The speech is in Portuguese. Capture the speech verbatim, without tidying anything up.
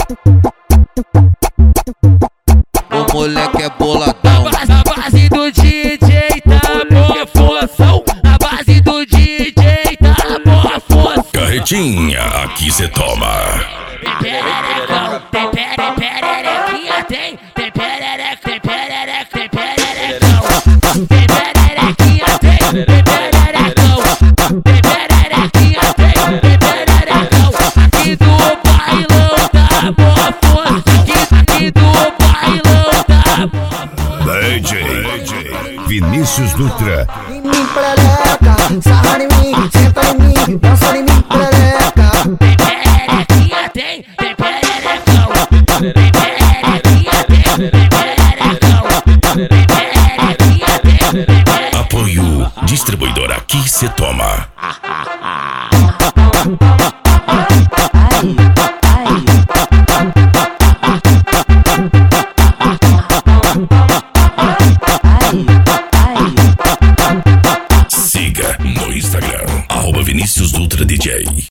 O moleque é boladão. Na base do D J tá boa função. Na base do D J tá boa função. Carretinha, aqui cê toma. Pererecão, tem pere, pererequinha, tem. Tem perereca, tem perereca, tem pererecão. Tem pererequinha, tem. Tem pererecão. Tem pererequinha, tem. Tem pererecão. Aqui do bailão tá boa força. Aqui, aqui do bailão tá boa força. D J Vinícius Dutra. Em mim, perereca, sarra em mim, senta em mim, dança em mim, perereca. Tem pererequinha, tem. Tem pererecão. Tem pererequinha, tem. Tem pererecão. Tem pererequinha, tem. Tem pererecão. Apoio distribuidor, aqui cê toma. Siga no Instagram, arroba Vinícius Dutra D J.